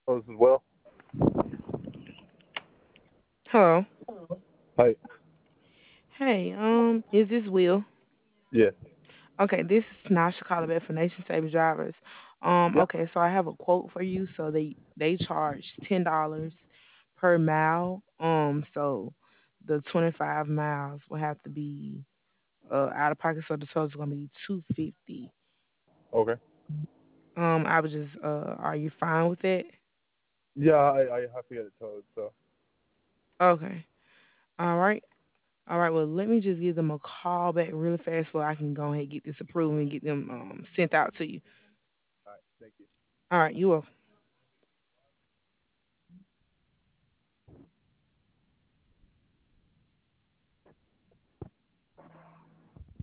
Oh, this is Will. Hello. Hi. Hey, is this Will? Yeah. Okay, this is Nasha calling back for Nation Saving Drivers. Yeah. Okay, so I have a quote for you. So they charge $10 per mile. So the 25 miles will have to be out of pocket, so the total is gonna be 250. Okay. I was just are you fine with it? Yeah, I have to get it towed. So. Okay. All right. All right, well, let me just give them a call back really fast so I can go ahead and get this approved and get them sent out to you. All right. Thank you. All right, you will.